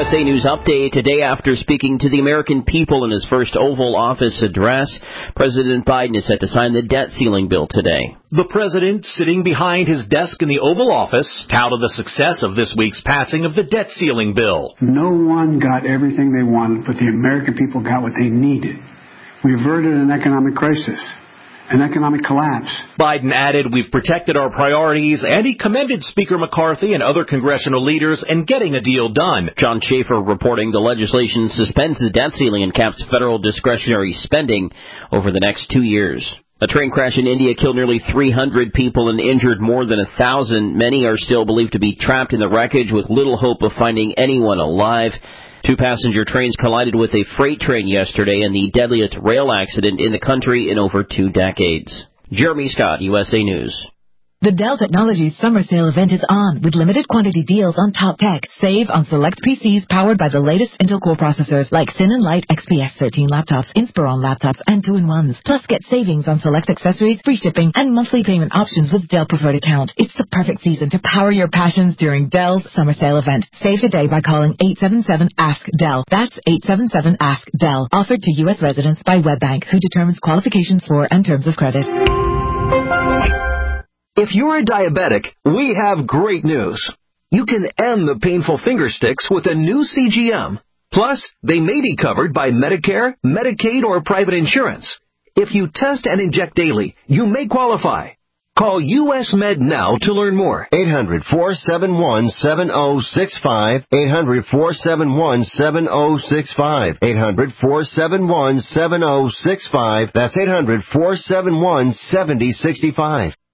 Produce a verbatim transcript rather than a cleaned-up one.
S A News Update. Today, after speaking to the American people in his first Oval Office address, President Biden is set to sign the debt ceiling bill today. The president, sitting behind his desk in the Oval Office, touted the success of this week's passing of the debt ceiling bill. No one got everything they wanted, but the American people got what they needed. We averted an economic crisis, an economic collapse. Biden added, we've protected our priorities, and he commended Speaker McCarthy and other congressional leaders in getting a deal done. John Schaefer reporting the legislation suspends the debt ceiling and caps federal discretionary spending over the next two years. A train crash in India killed nearly three hundred people and injured more than one thousand. Many are still believed to be trapped in the wreckage with little hope of finding anyone alive. Two passenger trains collided with a freight train yesterday in the deadliest rail accident in the country in over two decades. Jeremy Scott, U S A News. The Dell Technologies summer sale event is on with limited quantity deals on top tech. Save on select P Cs powered by the latest Intel Core processors like Thin and Light X P S thirteen laptops, Inspiron laptops, and two in ones. Plus get savings on select accessories, free shipping, and monthly payment options with Dell Preferred Account. It's the perfect season to power your passions during Dell's summer sale event. Save today by calling eight seven seven ask Dell. That's eight seven seven ask Dell. Offered to U S residents by WebBank, who determines qualifications for and terms of credit. If you're a diabetic, we have great news. You can end the painful finger sticks with a new C G M. Plus, they may be covered by Medicare, Medicaid, or private insurance. If you test and inject daily, you may qualify. Call U S Med now to learn more. eight hundred, four seven one, seven oh six five. eight hundred, four seven one, seven oh six five. eight hundred, four seven one, seven oh six five. That's eight hundred, four seven one, seven oh six five.